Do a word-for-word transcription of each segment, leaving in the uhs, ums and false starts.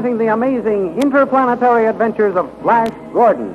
presenting the amazing interplanetary adventures of Flash Gordon.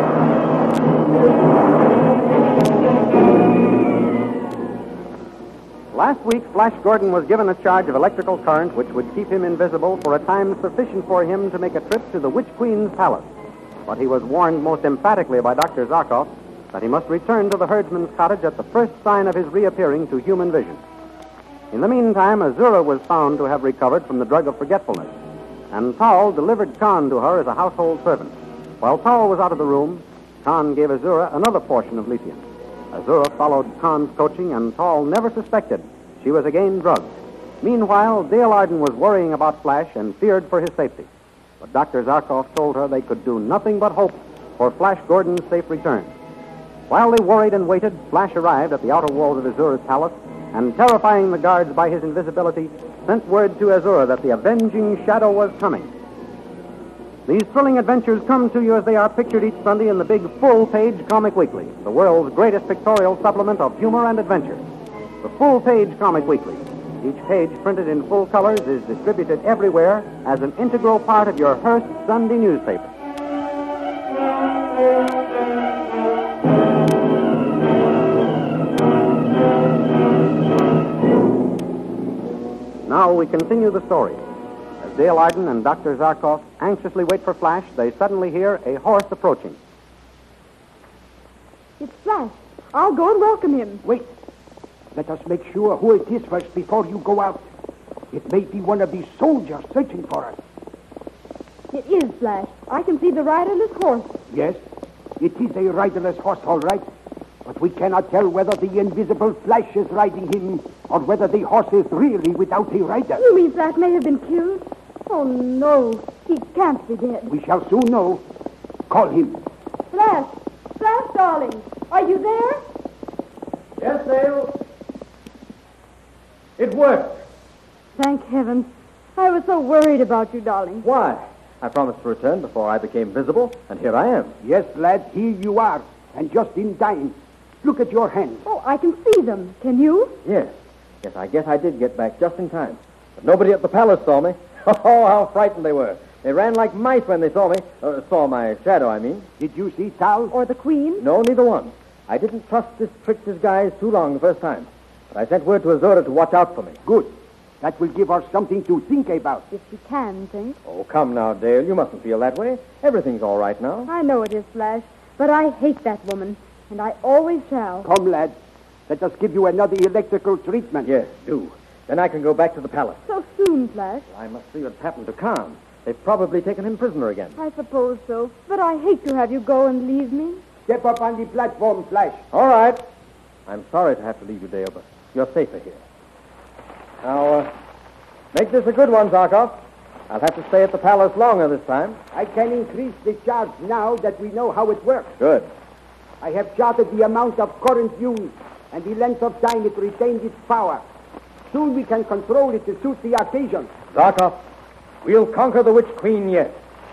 Last week, Flash Gordon was given a charge of electrical current which would keep him invisible for a time sufficient for him to make a trip to the Witch Queen's palace. But he was warned most emphatically by Doctor Zarkov that he must return to the herdsman's cottage at the first sign of his reappearing to human vision. In the meantime, Azura was found to have recovered from the drug of forgetfulness, and Tal delivered Khan to her as a household servant. While Tal was out of the room, Khan gave Azura another portion of lithium. Azura followed Khan's coaching, and Tal never suspected she was again drugged. Meanwhile, Dale Arden was worrying about Flash and feared for his safety. But Doctor Zarkov told her they could do nothing but hope for Flash Gordon's safe return. While they worried and waited, Flash arrived at the outer walls of Azura's palace, and terrifying the guards by his invisibility, sent word to Azura that the avenging shadow was coming. These thrilling adventures come to you as they are pictured each Sunday in the big full-page Comic Weekly, the world's greatest pictorial supplement of humor and adventure. The full-page Comic Weekly, each page printed in full colors, is distributed everywhere as an integral part of your Hearst Sunday newspaper. Now we continue the story. As Dale Arden and Doctor Zarkov anxiously wait for Flash, they suddenly hear a horse approaching. It's Flash. I'll go and welcome him. Wait. Let us make sure who it is first before you go out. It may be one of these soldiers searching for us. It is Flash. I can see the riderless horse. Yes, it is a riderless horse, all right. But we cannot tell whether the invisible Flash is riding him or whether the horse is really without a rider. You mean Flash may have been killed? Oh, no. He can't be dead. We shall soon know. Call him. Flash! Flash, darling! Are you there? Yes, Dale. It worked. Thank heaven. I was so worried about you, darling. Why? I promised to return before I became visible, and here I am. Yes, lad, here you are, and just in time. Look at your hands. Oh, I can see them. Can you? Yes. Yes, I guess I did get back just in time. But nobody at the palace saw me. Oh, how frightened they were. They ran like mice when they saw me. Uh, saw my shadow, I mean. Did you see Tal? Or the Queen? No, neither one. I didn't trust this trick disguise too long the first time. But I sent word to Azura to watch out for me. Good. That will give us something to think about. If she can think. Oh, come now, Dale. You mustn't feel that way. Everything's all right now. I know it is, Flash. But I hate that woman. And I always shall. Come, lad. Let us give you another electrical treatment. Yes, do. Then I can go back to the palace. So soon, Flash? I must see what's happened to Khan. They've probably taken him prisoner again. I suppose so. But I hate to have you go and leave me. Step up on the platform, Flash. All right. I'm sorry to have to leave you, Dale, but you're safer here. Now, uh, make this a good one, Zarkov. I'll have to stay at the palace longer this time. I can increase the charge now that we know how it works. Good. I have charted the amount of current used and the length of time it retains its power. Soon we can control it to suit the occasion. Zarkov, we'll conquer the Witch Queen yet.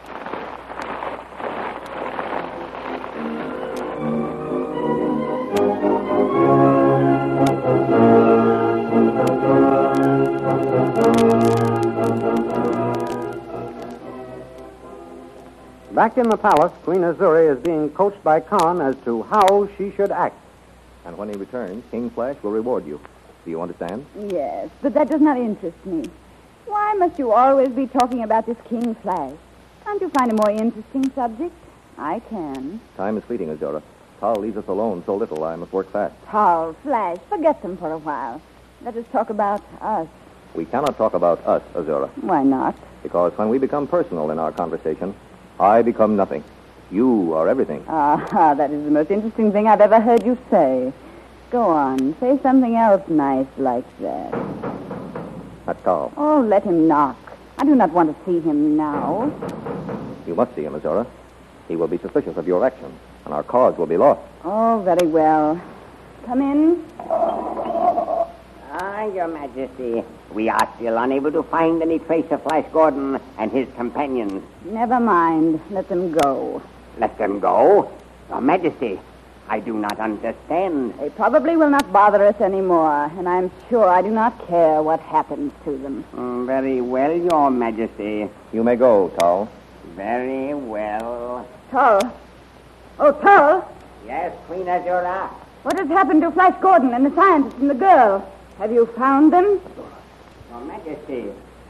Back in the palace, Queen Azura is being coached by Khan as to how she should act. And when he returns, King Flash will reward you. Do you understand? Yes, but that does not interest me. Why must you always be talking about this King Flash? Can't you find a more interesting subject? I can. Time is fleeting, Azura. Tal leaves us alone so little, I must work fast. Tal, Flash, forget them for a while. Let us talk about us. We cannot talk about us, Azura. Why not? Because when we become personal in our conversation, I become nothing. You are everything. Ah, that is the most interesting thing I've ever heard you say. Go on, say something else nice like that. That's Tal. Oh, let him knock. I do not want to see him now. You must see him, Azura. He will be suspicious of your actions, and our cause will be lost. Oh, very well. Come in. Ah, Your Majesty, we are still unable to find any trace of Flash Gordon and his companions. Never mind. Let them go. Let them go? Your Majesty, I do not understand. They probably will not bother us anymore, and I'm sure I do not care what happens to them. Mm, very well, Your Majesty. You may go, Tal. Very well. Tull. Oh, Tull, Yes, Queen Azura. what has happened to Flash Gordon and the scientist and the girl? Have you found them? Your Majesty,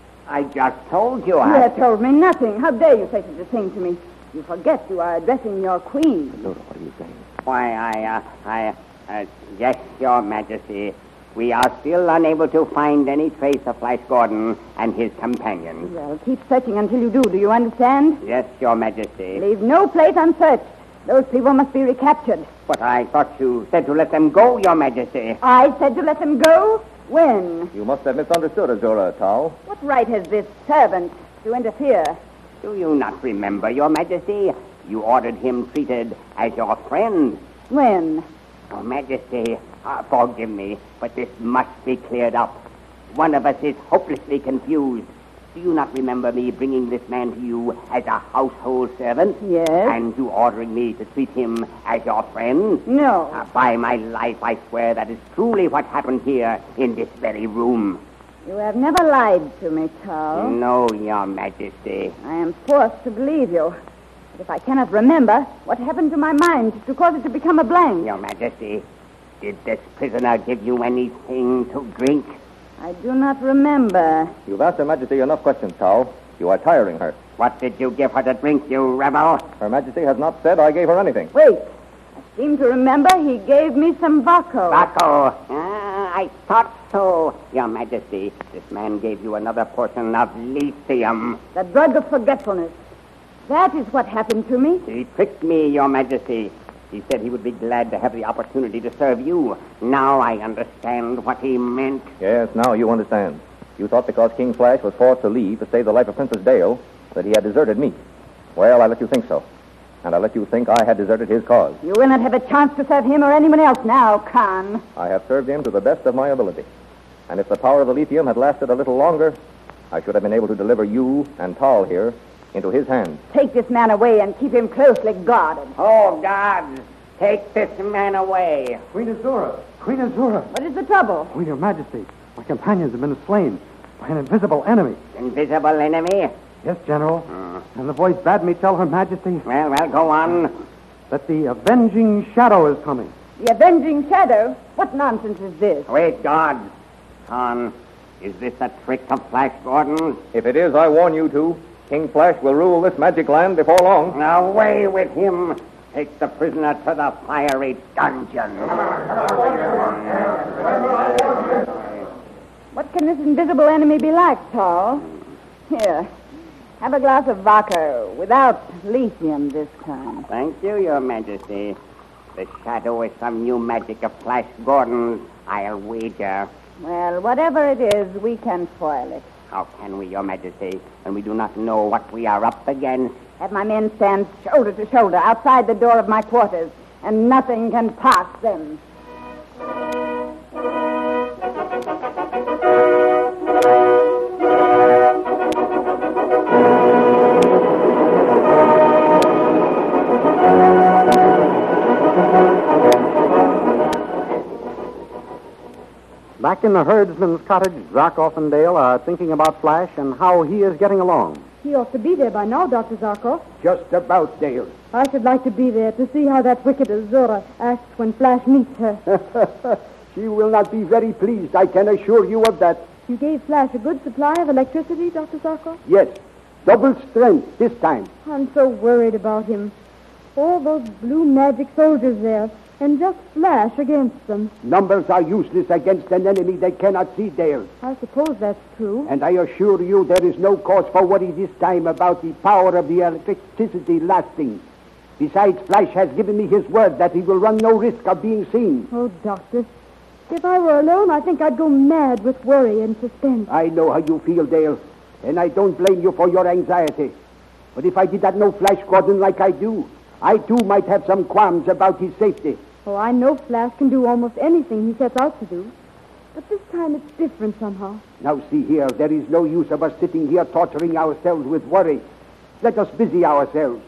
I just told you You I... have told me nothing. How dare you say such a thing to me? You forget you are addressing your queen. What are you saying? Why, I, uh, I, uh, yes, Your Majesty. We are still unable to find any trace of Flash Gordon and his companions. Well, keep searching until you do. Do you understand? Yes, Your Majesty. Leave no place unsearched. Those people must be recaptured. But I thought you said to let them go, Your Majesty. I said to let them go? When? You must have misunderstood Azura, Tal. What right has this servant to interfere? Do you not remember, Your Majesty? You ordered him treated as your friend. When? Your Majesty, uh, forgive me, but this must be cleared up. One of us is hopelessly confused. Do you not remember me bringing this man to you as a household servant? Yes. And you ordering me to treat him as your friend? No. Uh, by my life, I swear that is truly what happened here in this very room. You have never lied to me, Tull. No, Your Majesty. I am forced to believe you. But if I cannot remember, what happened to my mind to cause it to become a blank? Your Majesty, did this prisoner give you anything to drink? I do not remember. You've asked Her Majesty enough questions, Tal. You are tiring her. What did you give her to drink, you rebel? Her Majesty has not said I gave her anything. Wait. I seem to remember he gave me some Baco. Baco. Ah, I thought so, Your Majesty. This man gave you another portion of lithium. The drug of forgetfulness. That is what happened to me. He tricked me, Your Majesty. He said he would be glad to have the opportunity to serve you. Now I understand what he meant. Yes, now you understand. You thought because King Flash was forced to leave to save the life of Princess Dale that he had deserted me. Well, I let you think so. And I let you think I had deserted his cause. You will not have a chance to serve him or anyone else now, Khan. I have served him to the best of my ability. And if the power of the lithium had lasted a little longer, I should have been able to deliver you and Tal here into his hands. Take this man away and keep him closely guarded. Oh, God, take this man away. Queen Azura! Queen Azura! What is the trouble? Oh, Your Majesty, my companions have been slain by an invisible enemy. Invisible enemy? Yes, General. Mm. And the voice bade me tell Her Majesty Well, well, go on. that the avenging shadow is coming. The avenging shadow? What nonsense is this? Wait, God. Khan, is this a trick of Flash Gordon's? If it is, I warn you two, King Flash will rule this magic land before long. Away with him. Take the prisoner to the fiery dungeon. What can this invisible enemy be like, Tal? Here, have a glass of vodka without lithium this time. Thank you, Your Majesty. The shadow is some new magic of Flash Gordon's, I'll wager. Well, whatever it is, we can foil it. How can we, Your Majesty, when we do not know what we are up against? Have my men stand shoulder to shoulder outside the door of my quarters, and nothing can pass them. Back in the herdsman's cottage, Zarkov and Dale are thinking about Flash and how he is getting along. He ought to be there by now, Doctor Zarkov. Just about, Dale. I should like to be there to see how that wicked Azura acts when Flash meets her. She will not be very pleased, I can assure you of that. You gave Flash a good supply of electricity, Doctor Zarkov? Yes, double strength this time. I'm so worried about him. All those blue magic soldiers there, and just Flash against them. Numbers are useless against an enemy they cannot see, Dale. I suppose that's true. And I assure you there is no cause for worry this time about the power of the electricity lasting. Besides, Flash has given me his word that he will run no risk of being seen. Oh, Doctor, if I were alone, I think I'd go mad with worry and suspense. I know how you feel, Dale, and I don't blame you for your anxiety. But if I did not know Flash Gordon like I do, I too might have some qualms about his safety. Oh, I know Flash can do almost anything he sets out to do. But this time it's different somehow. Now, see here, there is no use of us sitting here torturing ourselves with worry. Let us busy ourselves.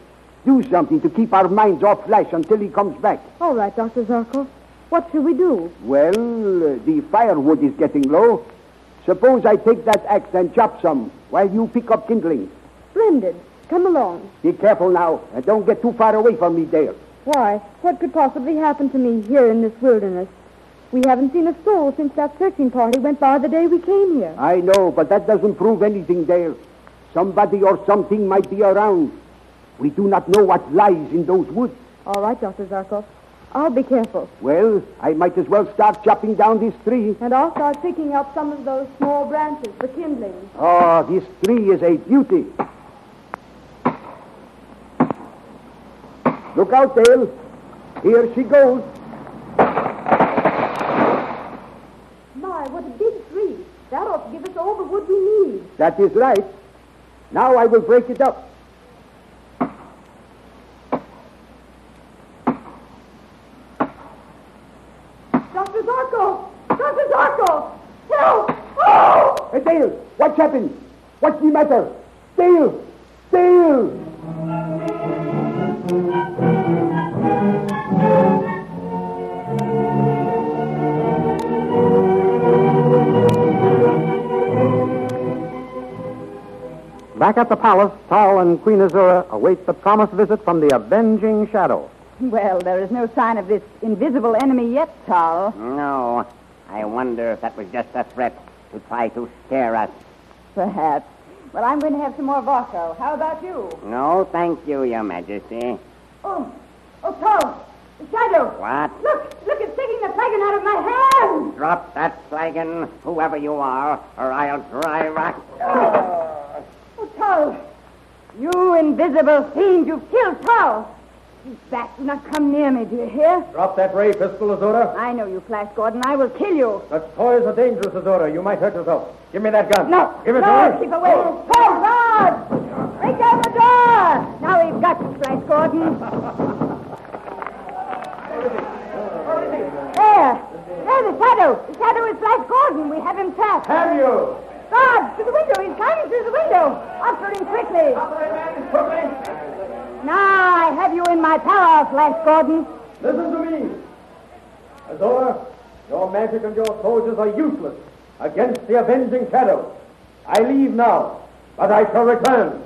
Do something to keep our minds off Flash until he comes back. All right, Doctor Zarkov. What shall we do? Well, uh, the firewood is getting low. Suppose I take that axe and chop some while you pick up kindling. Splendid. Come along. Be careful now, and don't get too far away from me, Dale. Why, what could possibly happen to me here in this wilderness? We haven't seen a soul since that searching party went by the day we came here. I know, but that doesn't prove anything, Dale. Somebody or something might be around. We do not know what lies in those woods. All right, Doctor Zarkov. I'll be careful. Well, I might as well start chopping down this tree. And I'll start picking up some of those small branches for kindling. Oh, this tree is a beauty. Look out, Dale. Here she goes. My, what a big tree. That ought to give us all the wood we need. That is right. Now I will break it up. Doctor Zarkov! Doctor Zarkov! Help! Oh! Hey, Dale, what's happened? What's the matter? Dale! Dale! Back at the palace, Tal and Queen Azura await the promised visit from the avenging shadow. Well, there is no sign of this invisible enemy yet, Tal. No. I wonder if that was just a threat to try to scare us. Perhaps. Well, I'm going to have some more Varco. How about you? No, thank you, Your Majesty. Oh, oh, Tal, the shadow. What? Look, look, it's taking the flagon out of my hand. Drop that flagon, whoever you are, or I'll dry rot. Oh, Tal, you invisible fiend, you've killed Tal. You bat, do not come near me, do you hear? Drop that ray pistol, Azura. I know you, Flash Gordon. I will kill you. Such toys are dangerous, Azura. You might hurt yourself. Give me that gun. No, Give it no, to me. keep away. Hold guard! Break down the door! Now we've got you, Flash Gordon. There! There, the shadow! The shadow is Flash Gordon. We have him trapped. Have you? Guard! To the window! He's climbing through the window! After him quickly! Now I have you in my power, Flash Gordon. Listen to me. Azura, your magic and your soldiers are useless against the avenging shadow. I leave now, but I shall return.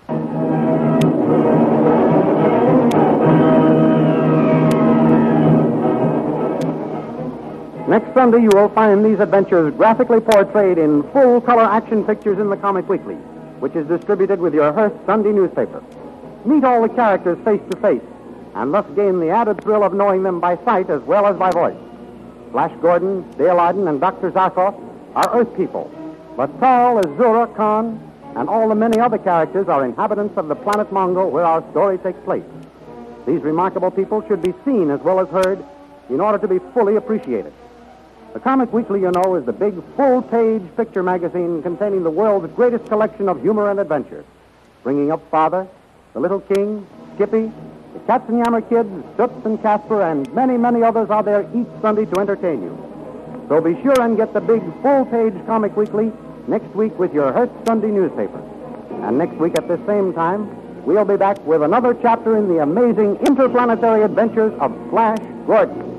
Next Sunday, you will find these adventures graphically portrayed in full-color action pictures in the Comic Weekly, which is distributed with your Hearst Sunday newspaper. Meet all the characters face to face, and thus gain the added thrill of knowing them by sight as well as by voice. Flash Gordon, Dale Arden, and Doctor Zarkov are Earth people, but Tal, Azura, Khan, and all the many other characters are inhabitants of the planet Mongo, where our story takes place. These remarkable people should be seen as well as heard in order to be fully appreciated. The Comic Weekly, you know, is the big full-page picture magazine containing the world's greatest collection of humor and adventure, bringing up Father, the Little King, Skippy, the Katzenjammer Kids, Stutz and Casper, and many, many others are there each Sunday to entertain you. So be sure and get the big full-page Comic Weekly next week with your Hearst Sunday newspaper. And next week at this same time, we'll be back with another chapter in the amazing interplanetary adventures of Flash Gordon.